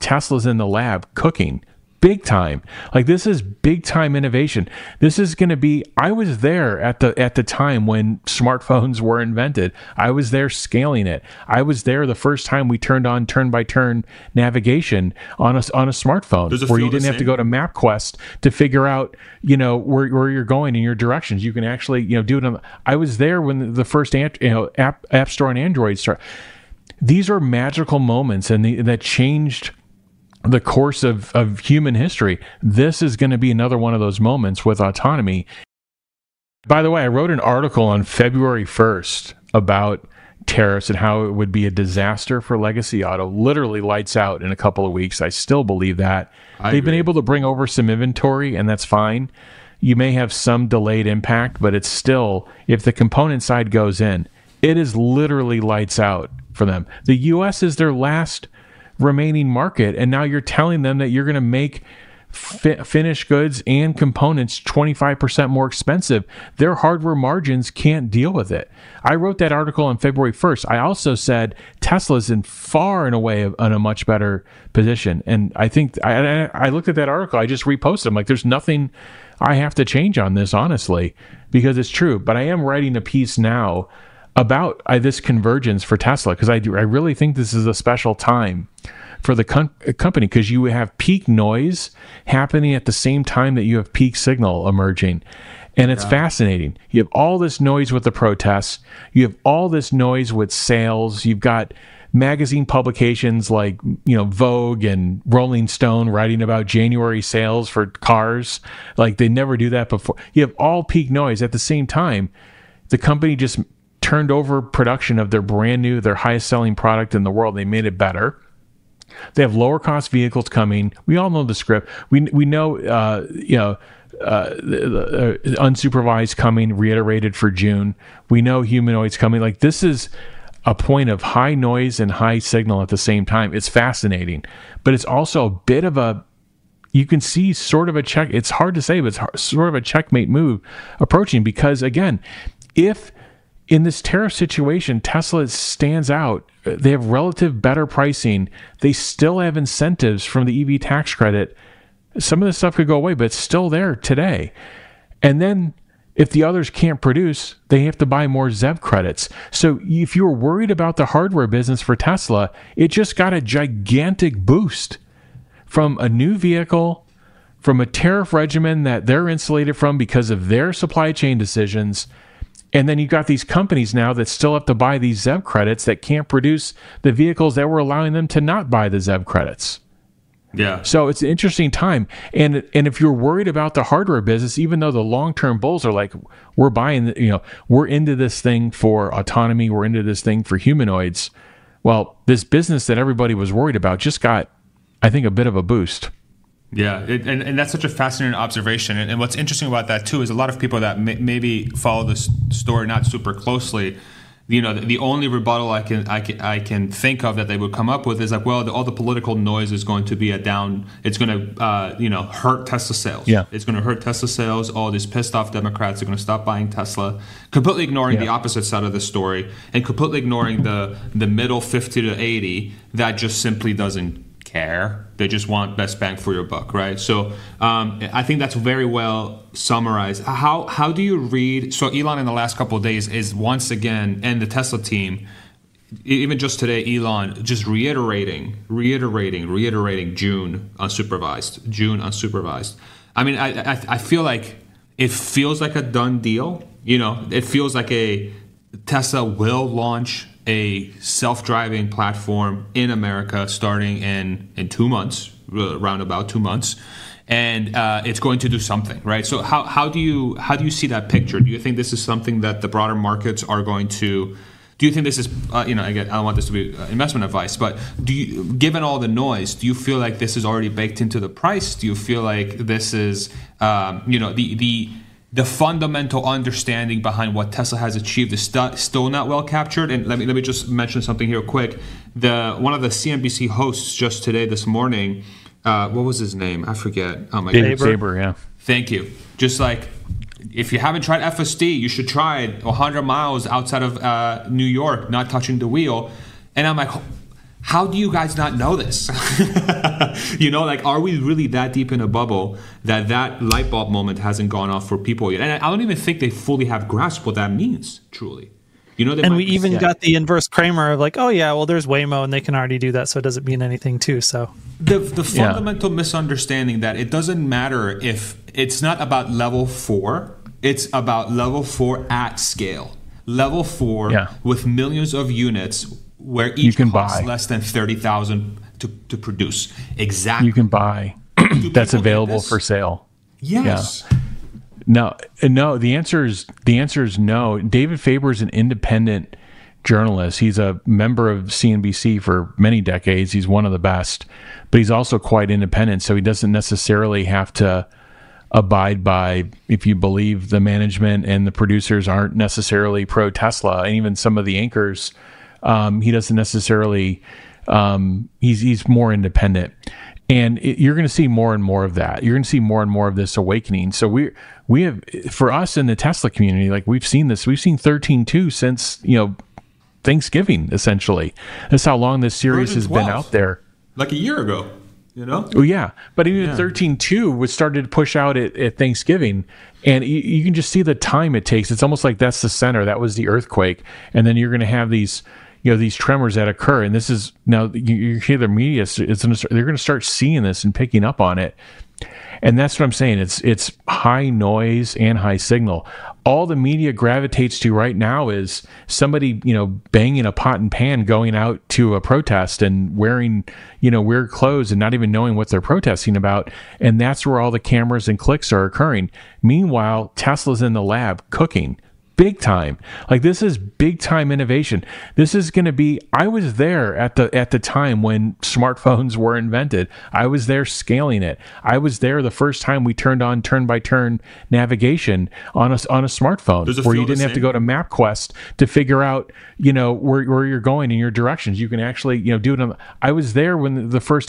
Tesla's in the lab cooking. Big time. Like, this is big time innovation. This is going to be, I was there at the time when smartphones were invented. I was there scaling it. I was there the first time we turned on turn-by-turn navigation on a smartphone, where you didn't have to go to MapQuest to figure out, where you're going in your directions. You can actually, do it I was there when the first App Store on Android started. These are magical moments, and that changed the course of human history. This is going to be another one of those moments with autonomy. By the way, I wrote an article on February 1st about tariffs and how it would be a disaster for legacy auto. Literally lights out in a couple of weeks. I still believe that. They've been able to bring over some inventory, and that's fine. You may have some delayed impact, but it's still, if the component side goes in, it is literally lights out for them. The U.S. is their last remaining market, and now you're telling them that you're going to make finished goods and components 25% more expensive. Their hardware margins can't deal with it. I wrote that article on February 1st. I also said Tesla's in far and away in a much better position, and I think I looked at that article. I just reposted. I'm like, there's nothing I have to change on this, honestly, because it's true. But I am writing a piece now about this convergence for Tesla, because I really think this is a special time for the company, because you have peak noise happening at the same time that you have peak signal emerging. And it's fascinating. You have all this noise with the protests. You have all this noise with sales. You've got magazine publications like, Vogue and Rolling Stone writing about January sales for cars. Like, they never do that before. You have all peak noise. At the same time, the company just turned over production of their highest selling product in the world. They made it better. They have lower cost vehicles coming. We all know the script. We know unsupervised coming, reiterated for June. We know humanoids coming. Like, this is a point of high noise and high signal at the same time. It's fascinating, but it's also a bit of you can see sort of a check. It's hard to say, but it's sort of a checkmate move approaching, because again, if in this tariff situation, Tesla stands out, they have relative better pricing, they still have incentives from the EV tax credit. Some of this stuff could go away, but it's still there today. And then if the others can't produce, they have to buy more ZEV credits. So if you were worried about the hardware business for Tesla, it just got a gigantic boost from a new vehicle, from a tariff regimen that they're insulated from because of their supply chain decisions. And then you got these companies now that still have to buy these ZEV credits that can't produce the vehicles that were allowing them to not buy the ZEV credits. Yeah. So it's an interesting time. And if you're worried about the hardware business, even though the long-term bulls are like, we're buying, we're into this thing for autonomy, we're into this thing for humanoids. Well, this business that everybody was worried about just got, I think, a bit of a boost. Yeah, and that's such a fascinating observation. And what's interesting about that, too, is a lot of people that maybe follow this story not super closely, the only rebuttal I can think of that they would come up with is like, well, all the political noise is going to be it's going to, hurt Tesla sales. Yeah. It's going to hurt Tesla sales. All these pissed off Democrats are going to stop buying Tesla, completely ignoring the opposite side of the story and completely ignoring the middle 50 to 80 that just simply doesn't care. They just want best bang for your buck, right? So I think that's very well summarized. How do you read? So Elon in the last couple of days is once again, and the Tesla team, even just today, Elon just reiterating June unsupervised. I mean, I feel like it feels like a done deal. It feels like a Tesla will launch a self-driving platform in America starting in 2 months, around about 2 months, and it's going to do something, right? So how do you see that picture? Do you think this is something that the broader markets are going to? Do you think this is again, I don't want this to be investment advice, but given all the noise, do you feel like this is already baked into the price? Do you feel like this is the fundamental understanding behind what Tesla has achieved is still not well captured? And let me just mention something here quick. One of the CNBC hosts just today, this morning, what was his name? I forget. Oh my God. Saber, yeah. Thank you. Just like, if you haven't tried FSD, you should try it 100 miles outside of New York, not touching the wheel. And I'm like, how do you guys not know this? Like, are we really that deep in a bubble that light bulb moment hasn't gone off for people yet? And I don't even think they fully have grasped what that means, truly. And we even got the inverse Kramer of like, oh yeah, well there's Waymo and they can already do that, so it doesn't mean anything too. So the fundamental misunderstanding that it doesn't matter if it's not about level 4, it's about level 4 at scale. Level 4 with millions of units where each costs less than 30,000 to produce. Exactly. You can buy. That's available for sale. Yes. Yeah. No. The answer is no. David Faber is an independent journalist. He's a member of CNBC for many decades. He's one of the best, but he's also quite independent. So he doesn't necessarily have to abide by, if you believe the management and the producers aren't necessarily pro Tesla, and even some of the anchors, he doesn't necessarily. He's more independent. And you're going to see more and more of that. You're going to see more and more of this awakening. So we have, for us in the Tesla community, like we've seen this. We've seen 13.2 since Thanksgiving. Essentially, that's how long this series has been out there. Like a year ago, Oh yeah, but even 13.2 was started to push out at Thanksgiving, and you can just see the time it takes. It's almost like that's the center. That was the earthquake, and then you're going to have these. These tremors that occur, and this is now you hear the media. They're going to start seeing this and picking up on it, and that's what I'm saying. It's high noise and high signal. All the media gravitates to right now is somebody banging a pot and pan, going out to a protest and wearing weird clothes and not even knowing what they're protesting about, and that's where all the cameras and clicks are occurring. Meanwhile, Tesla's in the lab cooking. Big time. Like, this is big time innovation. This is going to be, I was there at the time when smartphones were invented. I was there scaling it. I was there the first time we turned on turn by turn navigation on a smartphone, where you didn't have to go to MapQuest to figure out, where you're going in your directions. You can actually, do it I was there when the first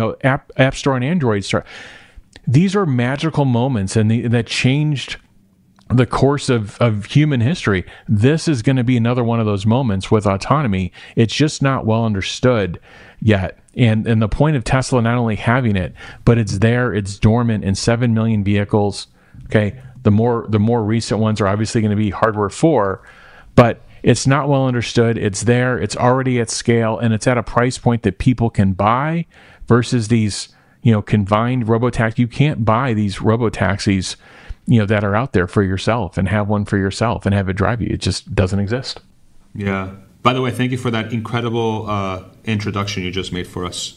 app store on Android started. These are magical moments, and that changed the course of human history. This is going to be another one of those moments with autonomy. It's just not well understood yet. And the point of Tesla not only having it, but it's there, it's dormant in 7 million vehicles. Okay. The more recent ones are obviously going to be hardware 4, but it's not well understood. It's there, it's already at scale, and it's at a price point that people can buy versus these, confined robotaxis. You can't buy these robotaxis that are out there for yourself and have one for yourself and have it drive you. It just doesn't exist. Yeah. By the way, thank you for that incredible introduction you just made for us.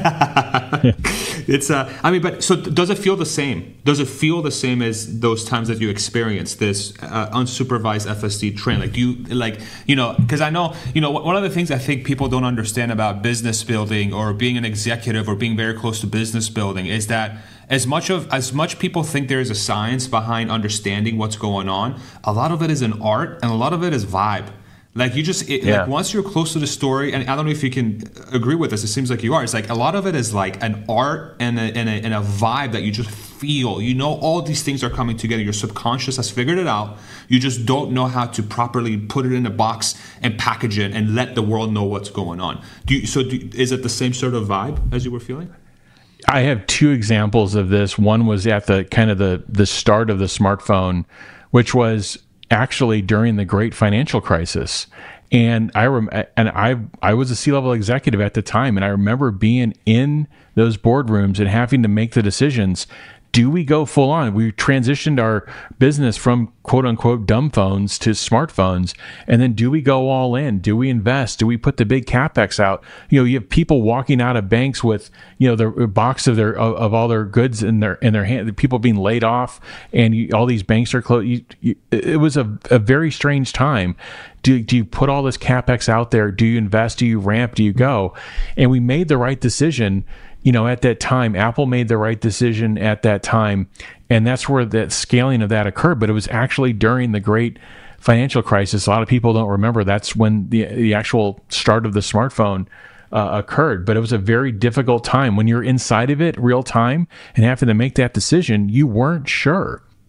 It's, but so does it feel the same? Does it feel the same as those times that you experienced this unsupervised FSD train? Like, do you, because I know, one of the things I think people don't understand about business building or being an executive or being very close to business building is that as much people think there is a science behind understanding what's going on, a lot of it is an art and a lot of it is vibe. Like, like, once you're close to the story, and I don't know if you can agree with this, it seems like you are. It's like a lot of it is like an art and a vibe that you just feel. All these things are coming together. Your subconscious has figured it out. You just don't know how to properly put it in a box and package it and let the world know what's going on. Is it the same sort of vibe as you were feeling? I have 2 examples of this. One was at the kind of the start of the smartphone, which was actually during the great financial crisis. And I was a C-level executive at the time, and I remember being in those boardrooms and having to make the decisions. Do we go full on? We transitioned our business from quote unquote dumb phones to smartphones. And then do we go all in? Do we invest? Do we put the big CapEx out? You have people walking out of banks with, the box of all their goods in their hand, people being laid off, and all these banks are closed. It was a very strange time. Do you put all this CapEx out there? Do you invest? Do you ramp? Do you go? And we made the right decision. At that time. Apple made the right decision at that time, and that's where that scaling of that occurred. But it was actually during the great financial crisis. A lot of people don't remember that's when the actual start of the smartphone occurred. But it was a very difficult time when you're inside of it real time and having to make that decision. You weren't sure.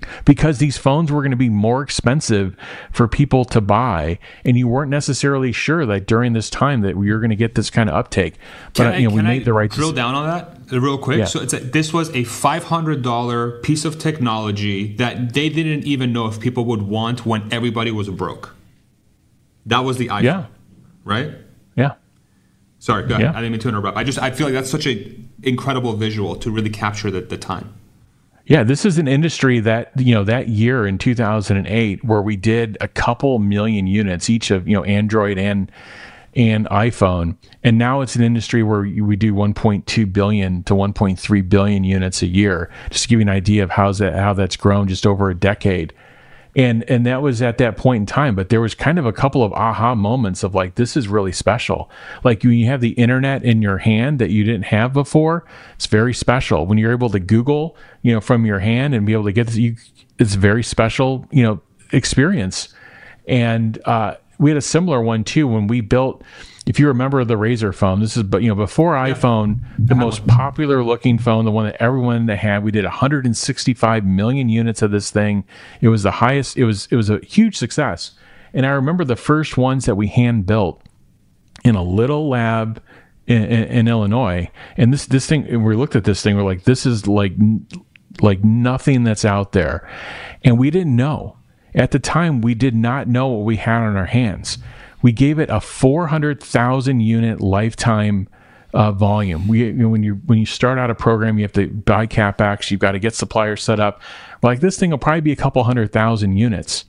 because these phones were going to be more expensive for people to buy, and you weren't necessarily sure that during this time that we were going to get this kind of uptake. But we made the right drill down on that real quick. Yeah. So this was a $500 piece of technology that they didn't even know if people would want when everybody was broke. That was the iPhone, right? Yeah. Sorry, go ahead. Yeah. I didn't mean to interrupt. I feel like that's such an incredible visual to really capture the time. Yeah, this is an industry that, that year in 2008, where we did a couple million units each of, Android and iPhone. And now it's an industry where we do 1.2 billion to 1.3 billion units a year. Just to give you an idea of how that's grown just over a decade. And that was at that point in time, but there was kind of a couple of aha moments of like, this is really special. Like when you have the internet in your hand that you didn't have before, it's very special. When you're able to Google, from your hand and be able to get this, it's a very special, experience. And we had a similar one too when we built. If you remember the Razr phone, this is before iPhone, the most popular looking phone, the one that everyone had. We did 165 million units of this thing. It was the highest. It was a huge success. And I remember the first ones that we hand built in a little lab in Illinois. And this thing, and we looked at this thing, we're like, this is like nothing that's out there. And we didn't know. At the time, we did not know what we had on our hands. We gave it a 400,000 unit lifetime volume. When you start out a program, you have to buy CapEx. You've got to get suppliers set up. Like this thing will probably be a couple 100,000 units,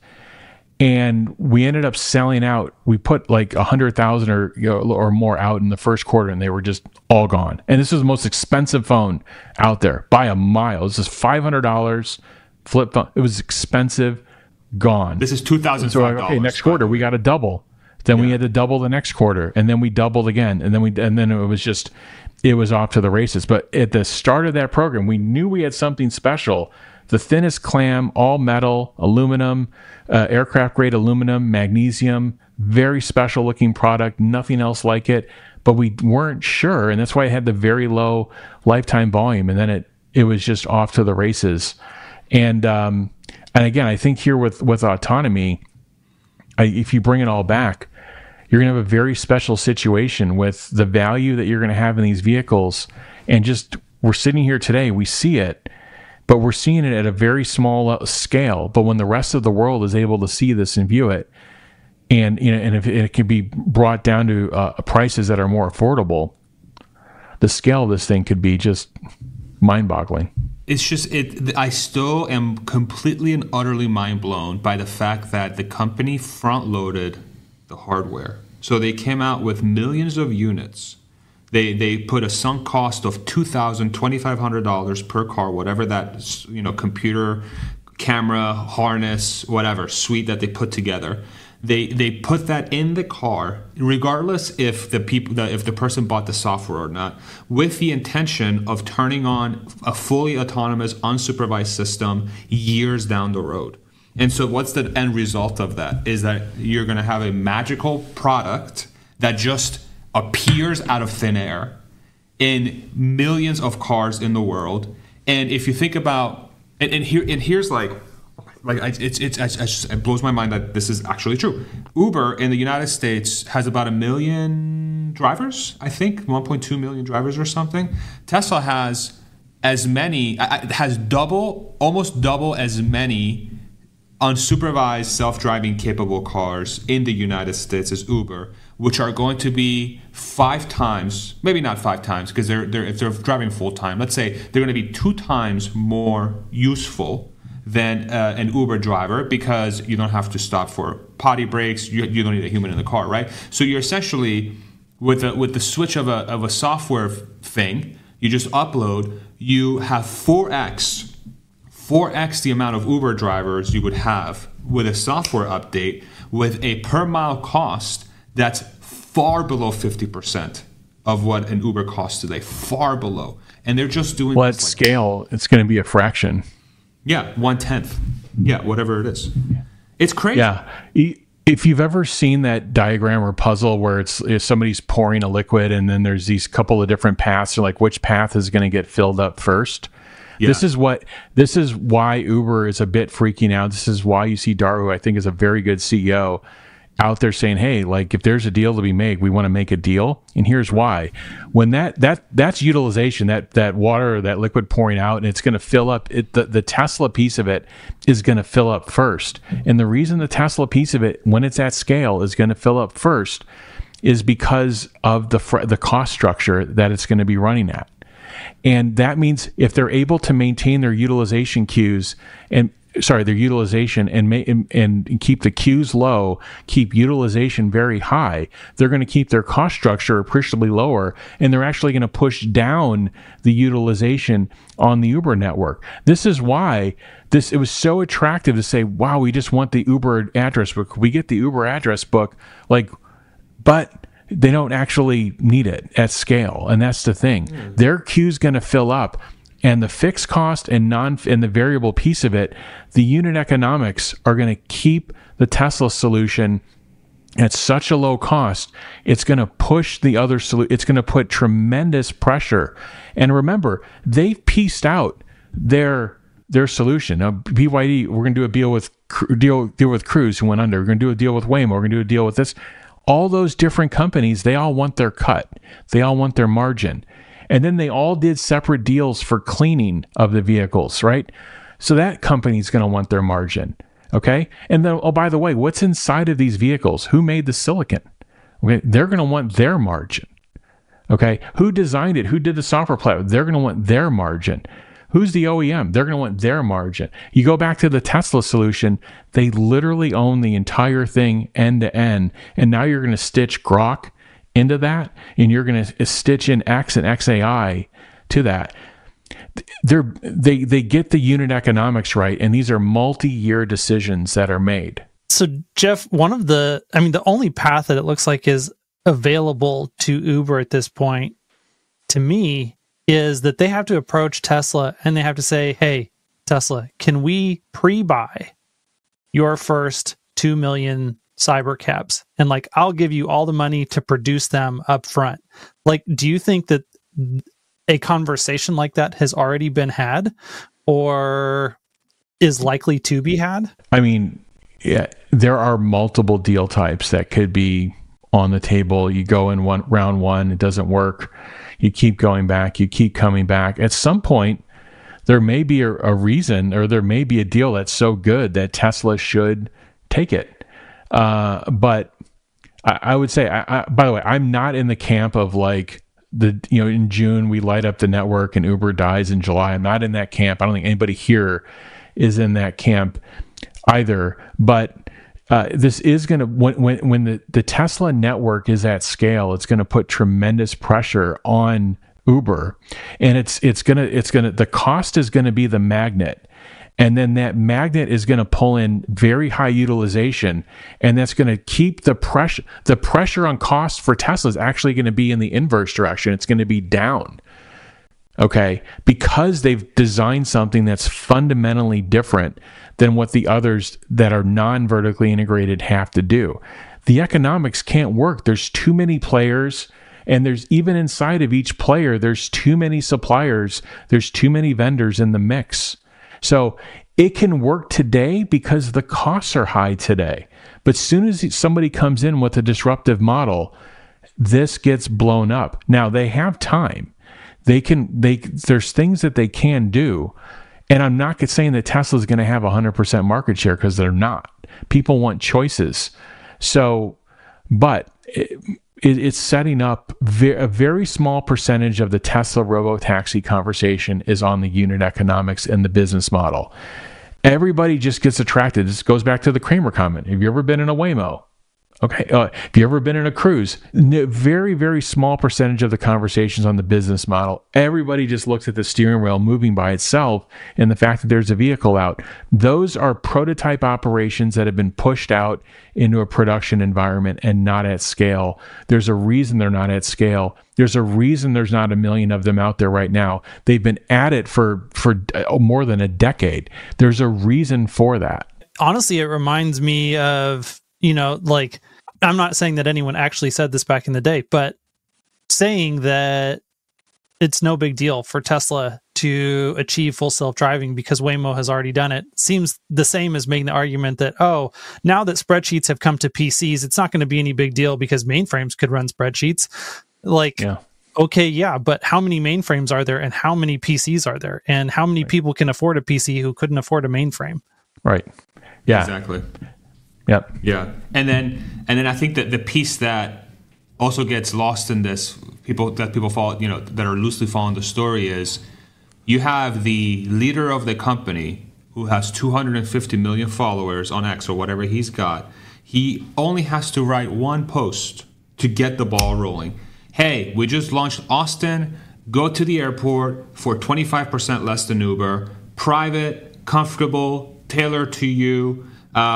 and we ended up selling out. We put like 100,000 or more out in the first quarter, and they were just all gone. And this was the most expensive phone out there by a mile. This is $500 flip phone. It was expensive, gone. This is $2,005. So okay, next quarter we got to double. Then we had to double the next quarter, and then we doubled again, and then it was off to the races. But at the start of that program, we knew we had something special. The thinnest clam, all metal, aluminum, aircraft grade aluminum, magnesium, very special looking product, nothing else like it. But we weren't sure, and that's why it had the very low lifetime volume, and then it was just off to the races. And again, I think here with autonomy, if you bring it all back, you're going to have a very special situation with the value that you're going to have in these vehicles. And just, we're sitting here today, we see it, but we're seeing it at a very small scale. But when the rest of the world is able to see this and view it, and if it can be brought down to prices that are more affordable, the scale of this thing could be just mind-boggling. It's just I still am completely and utterly mind blown by the fact that the company front loaded the hardware. So they came out with millions of units. They put a sunk cost of $2,000, $2,500 per car, whatever that computer, camera, harness, whatever suite that they put together. They put that in the car, regardless if the person bought the software or not, with the intention of turning on a fully autonomous, unsupervised system years down the road. And so what's the end result of that? Is that you're going to have a magical product that just appears out of thin air in millions of cars in the world. And if you think about, here's it blows my mind that this is actually true. Uber in the United States has about 1 million drivers, I think, 1.2 million drivers or something. Tesla has almost double as many unsupervised self-driving capable cars in the United States as Uber, which are going to be 5 times, maybe not 5 times, because if they're driving full time, let's say they're going to be 2 times more useful than an Uber driver, because you don't have to stop for potty breaks. You don't need a human in the car, right? So you're essentially with the switch of a software thing, you just upload. You have 4x the amount of Uber drivers you would have with a software update, with a per mile cost that's far below 50% of what an Uber costs today, far below. And they're just doing. Well, at scale, it's going to be a fraction. Yeah, 1/10. Yeah, whatever it is. It's crazy. Yeah. If you've ever seen that diagram or puzzle where it's if somebody's pouring a liquid and then there's these couple of different paths, or like which path is going to get filled up first, Yeah. This is why Uber is a bit freaking out. This is why you see Dara, who I think is a very good CEO, out there saying, hey, like if there's a deal to be made, we want to make a deal. And here's why. When that's utilization, that water, that liquid pouring out, and it's going to fill up, the Tesla piece of it is going to fill up first. And the reason the Tesla piece of it, when it's at scale, is going to fill up first is because of the cost structure that it's going to be running at. And that means if they're able to maintain their utilization queues and keep the queues low, keep utilization very high, they're going to keep their cost structure appreciably lower, and they're actually going to push down the utilization on the Uber network. This is why it was so attractive to say, wow, we just want the Uber address book. We get the Uber address book, but they don't actually need it at scale. And that's the thing. Their queue's going to fill up. And the fixed cost and the variable piece of it, the unit economics are going to keep the Tesla solution at such a low cost. It's going to push the other solution. It's going to put tremendous pressure. And remember, they've pieced out their solution. Now, BYD, we're going to do a deal with Cruise, who went under. We're going to do a deal with Waymo. We're going to do a deal with this. All those different companies, they all want their cut. They all want their margin. And then they all did separate deals for cleaning of the vehicles, right? So that company's going to want their margin, okay? And then, oh, by the way, what's inside of these vehicles? Who made the silicon? Okay, they're going to want their margin, okay? Who designed it? Who did the software platform? They're going to want their margin. Who's the OEM? They're going to want their margin. You go back to the Tesla solution, they literally own the entire thing end to end, and now you're going to stitch Grok into that, and you're going to stitch in X and XAI to that. They get the unit economics right, and these are multi-year decisions that are made. So, Jeff, the only path that it looks like is available to Uber at this point, to me, is that they have to approach Tesla and they have to say, hey, Tesla, can we pre-buy your first 2 million Cybercabs, and I'll give you all the money to produce them up front. Do you think that a conversation like that has already been had or is likely to be had? I mean, yeah, there are multiple deal types that could be on the table. You go in round one, it doesn't work. You keep going back, you keep coming back. At some point, there may be a reason, or there may be a deal that's so good that Tesla should take it. But I would say, by the way, I'm not in the camp of in June we light up the network and Uber dies in July. I'm not in that camp. I don't think anybody here is in that camp either. But this is going to, when the Tesla network is at scale, it's going to put tremendous pressure on Uber, and it's going to the cost is going to be the magnet. And then that magnet is going to pull in very high utilization, and that's going to keep the pressure. The pressure on cost for Tesla is actually going to be in the inverse direction. It's going to be down, okay? Because they've designed something that's fundamentally different than what the others that are non-vertically integrated have to do. The economics can't work. There's too many players, and there's even inside of each player, there's too many suppliers. There's too many vendors in the mix. So it can work today because the costs are high today. But as soon as somebody comes in with a disruptive this gets blown up. Now they have time. There's things that they can do. And I'm not saying that Tesla is going to have 100% market share, because they're not. People want choices. So, but it's setting up a very small percentage of the Tesla robotaxi conversation is on the unit economics and the business model. Everybody just gets attracted. This goes back to the Kramer comment. Have you ever been in a Waymo? Okay. Have you ever been in a Cruise? Very, very small percentage of the conversations on the business model. Everybody just looks at the steering wheel moving by itself and the fact that there's a vehicle out. Those are prototype operations that have been pushed out into a production environment and not at scale. There's a reason they're not at scale. There's a reason there's not 1 million of them out there right now. They've been at it for more than a decade. There's a reason for that. Honestly, it reminds me of, I'm not saying that anyone actually said this back in the day, but saying that it's no big deal for Tesla to achieve full self-driving because Waymo has already done it seems the same as making the argument that, oh, now that spreadsheets have come to PCs, it's not going to be any big deal because mainframes could run spreadsheets. Like, okay, yeah, but how many mainframes are there and how many PCs are there and how many people can afford a PC who couldn't afford a mainframe? Right. Yeah. Exactly. Yep. Yeah. And then I think that the piece that also gets lost in this, people follow, that are loosely following the story, is you have the leader of the company who has 250 million followers on X or whatever he's got. He only has to write one post to get the ball rolling. Hey, we just launched Austin. Go to the airport for 25% less than Uber. Private, comfortable, tailored to you.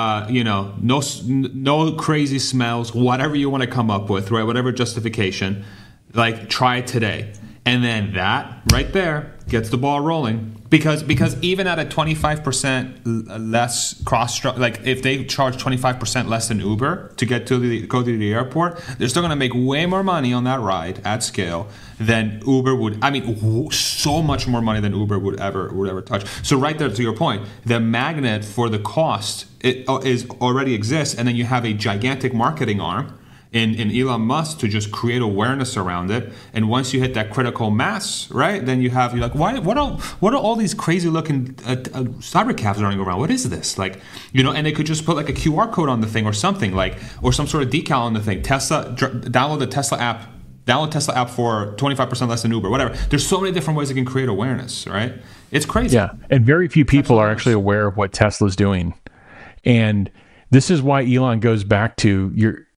No crazy smells. Whatever you want to come up with, right? Whatever justification, like try it today. And then that right there gets the ball rolling. Because even at a 25% less like if they charge 25% less than Uber to go to the airport, they're still going to make way more money on that ride at scale than Uber would. I mean, so much more money than Uber would ever touch. So right there, to your point, the magnet for the cost already exists, and then you have a gigantic marketing arm in Elon Musk to just create awareness around it. And once you hit that critical mass, right, then you're like, what are all these crazy looking cybercabs running around? What is this? Like, and they could just put like a QR code on the thing or something, like, or some sort of decal on the thing. Download the Tesla app. Download Tesla app for 25% less than Uber, whatever. There's so many different ways they can create awareness, right? It's crazy. Yeah, and very few people are actually aware of what Tesla's doing. And this is why Elon goes back to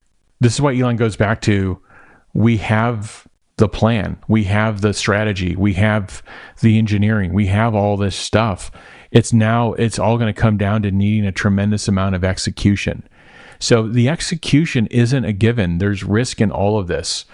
we have the plan, we have the strategy, we have the engineering, we have all this stuff. It's all going to come down to needing a tremendous amount of execution. So the execution isn't a given. There's risk in all of this.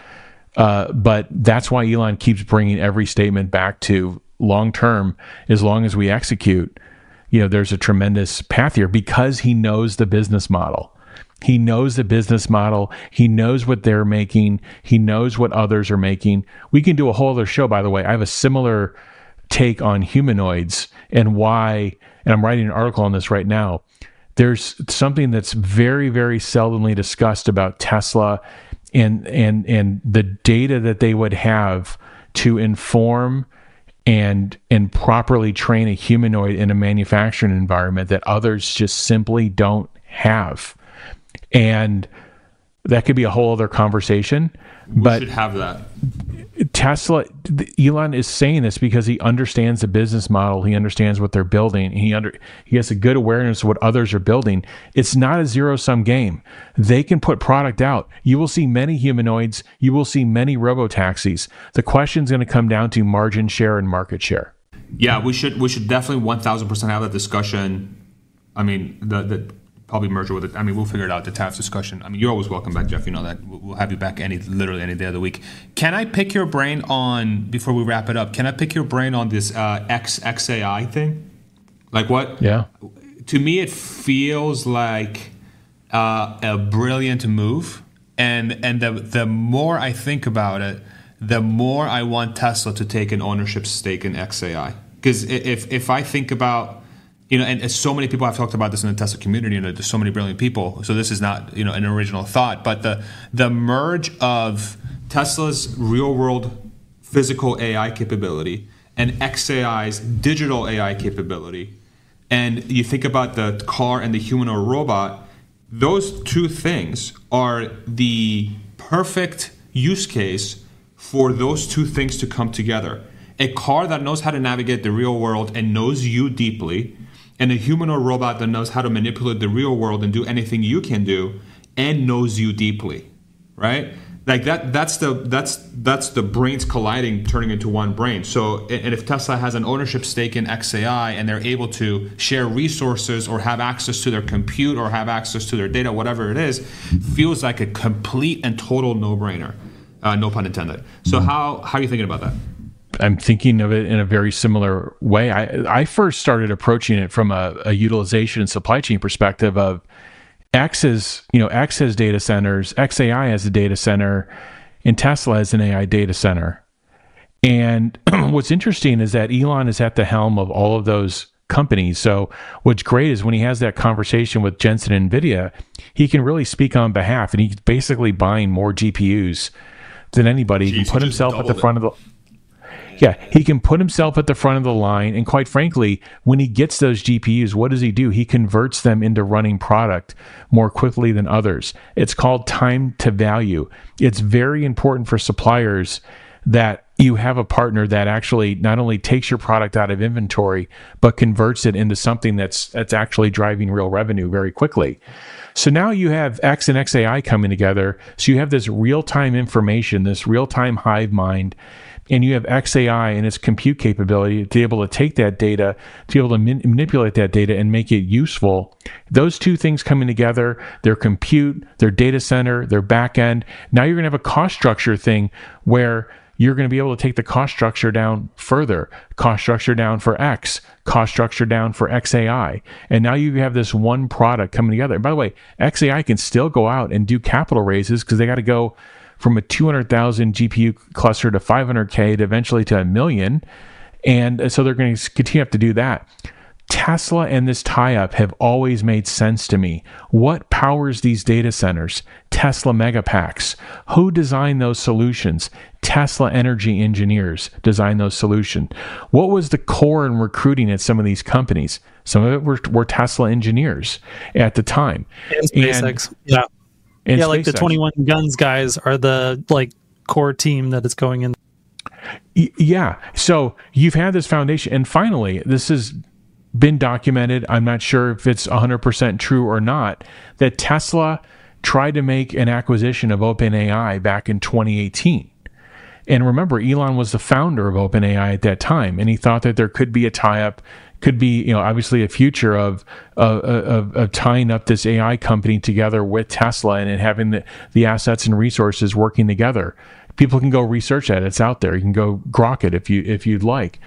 But that's why Elon keeps bringing every statement back to long term, as long as we execute, there's a tremendous path here because he knows the business model. He knows the business model. He knows what they're making. He knows what others are making. We can do a whole other show, by the way. I have a similar take on humanoids and why, and I'm writing an article on this right now. There's something that's very, very seldomly discussed about Tesla and the data that they would have to inform and properly train a humanoid in a manufacturing environment that others just simply don't have. And that could be a whole other conversation. We should have that. Tesla, Elon is saying this because he understands the business model. He understands what they're building. He has a good awareness of what others are building. It's not a zero-sum game. They can put product out. You will see many humanoids. You will see many robotaxis. The question is going to come down to margin share and market share. Yeah, we should definitely 1,000% have that discussion. I mean, the probably merger with it. I mean, we'll figure it out, the tariff discussion. I mean, you're always welcome back, Jeff. You know that. We'll have you back literally any day of the week. Can I pick your brain on, before we wrap it up, can I pick your brain on this XAI thing? Like what? Yeah. To me, it feels like a brilliant move. And the more I think about it, the more I want Tesla to take an ownership stake in XAI. Because if I think about, and so many people have talked about this in the Tesla community, there's so many brilliant people. So this is not, an original thought, but the merge of Tesla's real world physical AI capability and XAI's digital AI capability, and you think about the car and the human or robot, those two things are the perfect use case for those two things to come together. A car that knows how to navigate the real world and knows you deeply, and a human or robot that knows how to manipulate the real world and do anything you can do and knows you deeply, right? Like that's the brains colliding, turning into one brain. So, and if Tesla has an ownership stake in XAI and they're able to share resources or have access to their compute or have access to their data, whatever it is, feels like a complete and total no-brainer. No pun intended. So how are you thinking about that? I'm thinking of it in a very similar way. I first started approaching it from a utilization and supply chain perspective of X has data centers, XAI has a data center, and Tesla has an AI data center. And what's interesting is that Elon is at the helm of all of those companies. So what's great is when he has that conversation with Jensen and NVIDIA, he can really speak on behalf, and he's basically buying more GPUs than anybody. He can put himself at the front of the... Yeah, he can put himself at the front of the line. And quite frankly, when he gets those GPUs, what does he do? He converts them into running product more quickly than others. It's called time to value. It's very important for suppliers that you have a partner that actually not only takes your product out of inventory, but converts it into something that's actually driving real revenue very quickly. So now you have X and XAI coming together. So you have this real-time information, this real-time hive mind, and you have XAI and its compute capability to be able to take that data, to be able to manipulate that data and make it useful. Those two things coming together, their compute, their data center, their back end. Now you're going to have a cost structure thing where you're going to be able to take the cost structure down further, cost structure down for X, cost structure down for XAI. And now you have this one product coming together. And by the way, XAI can still go out and do capital raises because they got to go from a 200,000 GPU cluster to 500K to eventually to 1 million. And so they're going to continue to have to do that. Tesla and this tie-up have always made sense to me. What powers these data centers? Tesla Megapacks. Who designed those solutions? Tesla energy engineers designed those solutions. What was the core in recruiting at some of these companies? Some of it were Tesla engineers at the time. And SpaceX. Yeah. And like the 21 Guns guys are the core team that it's going in. Yeah. So you've had this foundation, and finally, this has been documented. I'm not sure if it's 100% true or not, that Tesla tried to make an acquisition of OpenAI back in 2018. And remember, Elon was the founder of OpenAI at that time, and he thought that there could be a tie-up, could be, obviously a future of tying up this AI company together with Tesla and having the assets and resources working together. People can go research that; it's out there. You can go grok it if you'd like.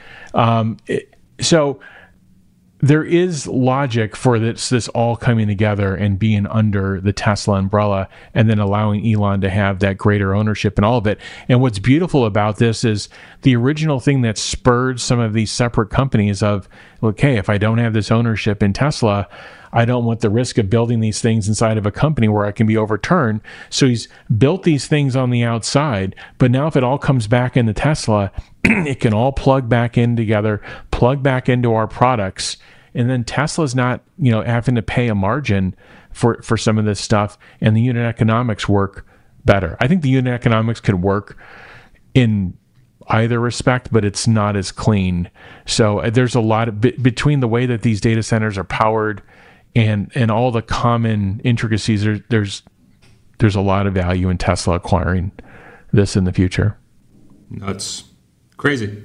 So there is logic for this all coming together and being under the Tesla umbrella, and then allowing Elon to have that greater ownership in all of it. And what's beautiful about this is the original thing that spurred some of these separate companies of, okay, if I don't have this ownership in Tesla, I don't want the risk of building these things inside of a company where I can be overturned. So he's built these things on the outside, but now if it all comes back into Tesla, it can all plug back in together, plug back into our products. And then Tesla's not, having to pay a margin for some of this stuff, and the unit economics work better. I think the unit economics could work in either respect, but it's not as clean. So there's a lot of between the way that these data centers are powered and all the common intricacies. There's a lot of value in Tesla acquiring this in the future. That's crazy.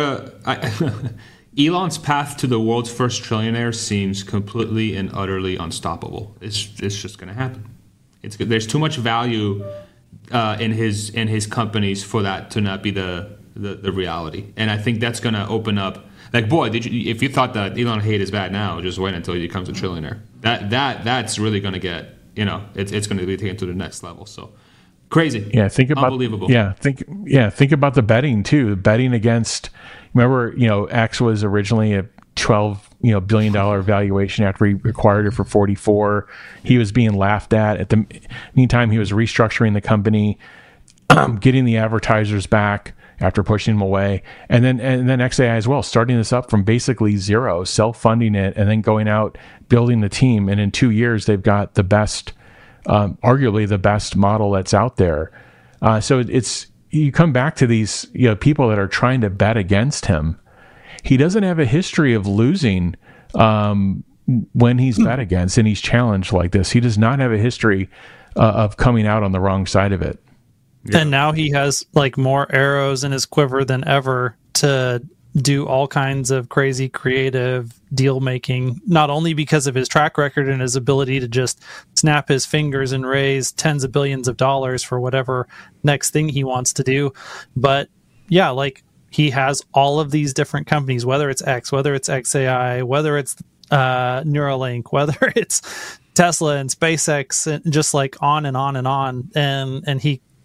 Elon's path to the world's first trillionaire seems completely and utterly unstoppable. It's just going to happen. There's too much value in his companies for that to not be the reality. And I think that's going to open up. If you thought that Elon hate is bad now, just wait until he becomes a trillionaire. That's really going to get, it's going to be taken to the next level. So crazy. Yeah, unbelievable. Think about the betting too. Betting against. Remember, X was originally a $12 billion valuation after he acquired it for 44. He was being laughed at the meantime. He was restructuring the company, getting the advertisers back after pushing them away, and then XAI as well, starting this up from basically zero, self-funding it, and then going out building the team. And in 2 years, they've got the best, arguably the best model that's out there. So it's. You come back to these people that are trying to bet against him. He doesn't have a history of losing when he's bet against and he's challenged like this. He does not have a history of coming out on the wrong side of it. Yeah. And now he has more arrows in his quiver than ever to do all kinds of crazy creative deal making, not only because of his track record and his ability to just snap his fingers and raise tens of billions of dollars for whatever next thing he wants to do, but he has all of these different companies, whether it's X, whether it's XAI, whether it's Neuralink, whether it's Tesla and SpaceX, and just on and on and on, and he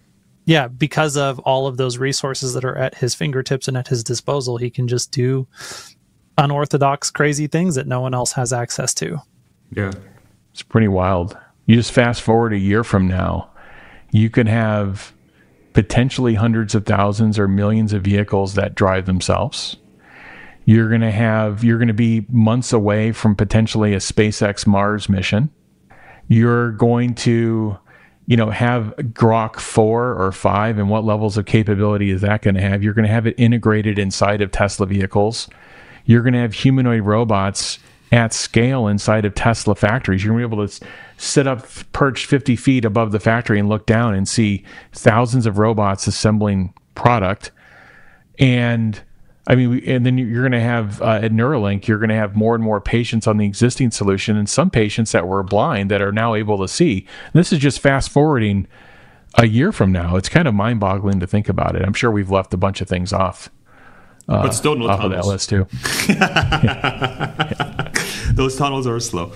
yeah, because of all of those resources that are at his fingertips and at his disposal, he can just do unorthodox, crazy things that no one else has access to. Yeah. It's pretty wild. You just fast forward a year from now, you could have potentially hundreds of thousands or millions of vehicles that drive themselves. You're going to be months away from potentially a SpaceX Mars mission. You're going to, have Grok 4 or 5, and what levels of capability is that going to have? You're going to have it integrated inside of Tesla vehicles. You're going to have humanoid robots at scale inside of Tesla factories. You're going to be able to sit up, perched 50 feet above the factory and look down and see thousands of robots assembling product. And then you're going to have at Neuralink, you're going to have more and more patients on the existing solution, and some patients that were blind that are now able to see. And this is just fast forwarding a year from now. It's kind of mind-boggling to think about it. I'm sure we've left a bunch of things off. But still no off tunnels. Of that list too. Those tunnels are slow.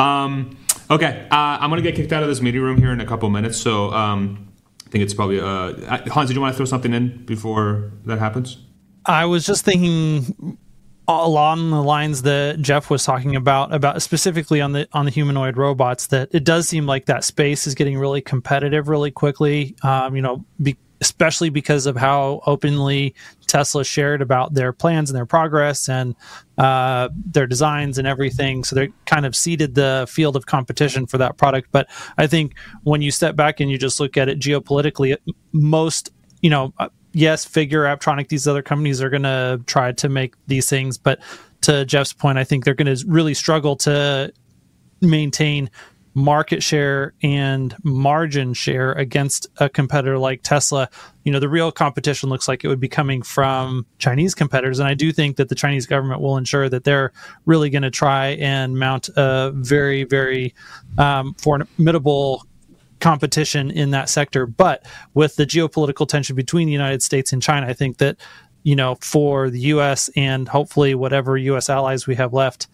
Okay, I'm going to get kicked out of this meeting room here in a couple minutes. So I think it's probably... Hans, did you want to throw something in before that happens? I was just thinking along the lines that Jeff was talking about specifically on the humanoid robots, that it does seem like that space is getting really competitive really quickly. Especially because of how openly Tesla shared about their plans and their progress and their designs and everything. So they kind of seeded the field of competition for that product. But I think when you step back and you just look at it geopolitically, most, yes, Figure, Apptronic, these other companies are going to try to make these things. But to Jeff's point, I think they're going to really struggle to maintain market share and margin share against a competitor like Tesla. The real competition looks like it would be coming from Chinese competitors. And I do think that the Chinese government will ensure that they're really going to try and mount a very, very formidable competition in that sector. But with the geopolitical tension between the United States and China, I think that, for the U.S. and hopefully whatever U.S. allies we have left,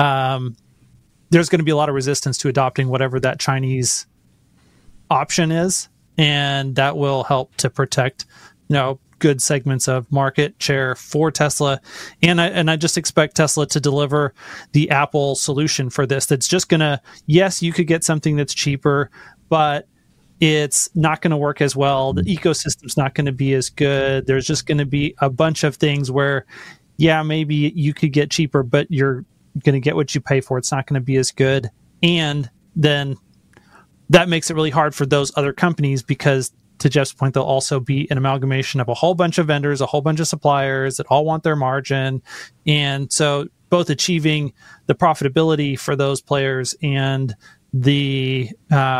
there's going to be a lot of resistance to adopting whatever that Chinese option is, and that will help to protect, good segments of market share for Tesla. And I just expect Tesla to deliver the Apple solution for this. That's just going to, yes, you could get something that's cheaper, but it's not going to work as well. The ecosystem's not going to be as good. There's just going to be a bunch of things where, yeah, maybe you could get cheaper, but you're going to get what you pay for. It's not going to be as good. And then that makes it really hard for those other companies because, to Jeff's point, they'll also be an amalgamation of a whole bunch of vendors, a whole bunch of suppliers that all want their margin. And so both achieving the profitability for those players and the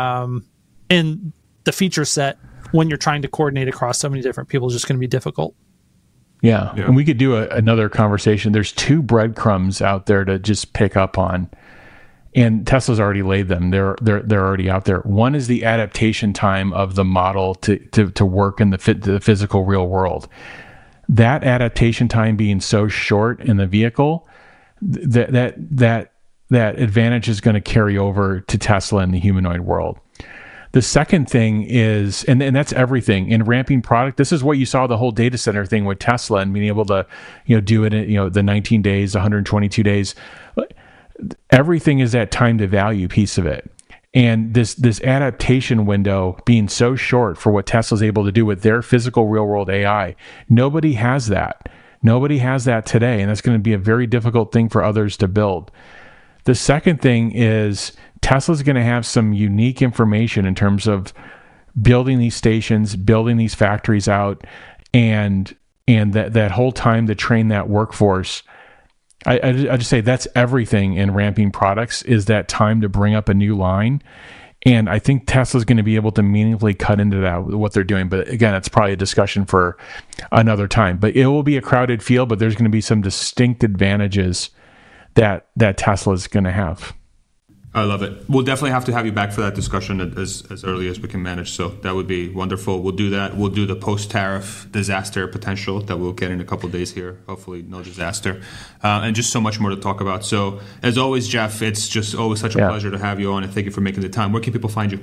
feature set when you're trying to coordinate across so many different people is just going to be difficult. Yeah. And we could do another conversation. There's two breadcrumbs out there to just pick up on, and Tesla's already laid them. They're already out there. One is the adaptation time of the model to work in the physical real world. That adaptation time being so short in the vehicle, that advantage is going to carry over to Tesla in the humanoid world. The second thing is, and that's everything in ramping product. This is what you saw the whole data center thing with Tesla and being able to, do it in, the 19 days, 122 days. Everything is that time to value piece of it. And this adaptation window being so short for what Tesla's able to do with their physical real world AI, nobody has that. Nobody has that today. And that's going to be a very difficult thing for others to build. The second thing is Tesla's going to have some unique information in terms of building these stations, building these factories out, and that whole time to train that workforce. I just say that's everything in ramping products is that time to bring up a new line. And I think Tesla's going to be able to meaningfully cut into that, what they're doing. But again, it's probably a discussion for another time. But it will be a crowded field, but there's going to be some distinct advantages that Tesla is going to have. I love it. We'll definitely have to have you back for that discussion as early as we can manage. So that would be wonderful. We'll do that. We'll do the post-tariff disaster potential that we'll get in a couple of days here. Hopefully no disaster. And just so much more to talk about. So as always, Jeff, it's just always such a pleasure to have you on, and thank you for making the time. Where can people find you?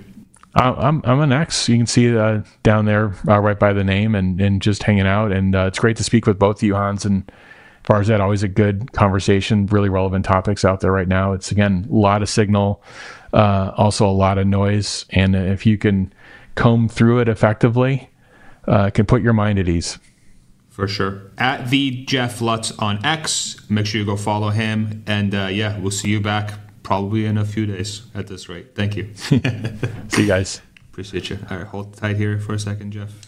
I'm an X. You can see down there right by the name and just hanging out. And it's great to speak with both of you, Hans and Farzad. Always a good conversation, really relevant topics out there right now. It's, again, a lot of signal, also a lot of noise. And if you can comb through it effectively, it can put your mind at ease. For sure. At the Jeff Lutz on X. Make sure you go follow him. And we'll see you back probably in a few days at this rate. Thank you. See you guys. Appreciate you. All right, hold tight here for a second, Jeff.